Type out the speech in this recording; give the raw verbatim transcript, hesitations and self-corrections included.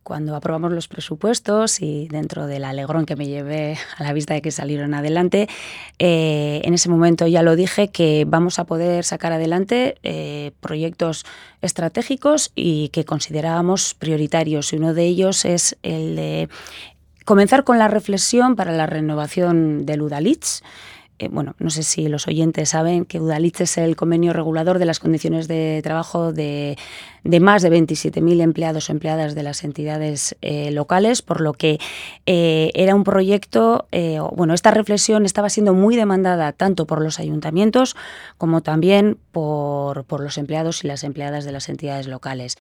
cuando aprobamos los presupuestos y dentro del alegrón que me llevé a la vista de que salieron adelante, eh, en ese momento ya lo dije, que vamos a poder sacar adelante eh, proyectos estratégicos y que considerábamos prioritarios, y uno de ellos es el de comenzar con la reflexión para la renovación del Udalhitz. Eh, bueno, no sé si los oyentes saben que Udalhitz es el convenio regulador de las condiciones de trabajo de, de más de veintisiete mil empleados o empleadas de las entidades eh, locales, por lo que eh, era un proyecto, eh, bueno, esta reflexión estaba siendo muy demandada tanto por los ayuntamientos como también por, por los empleados y las empleadas de las entidades locales.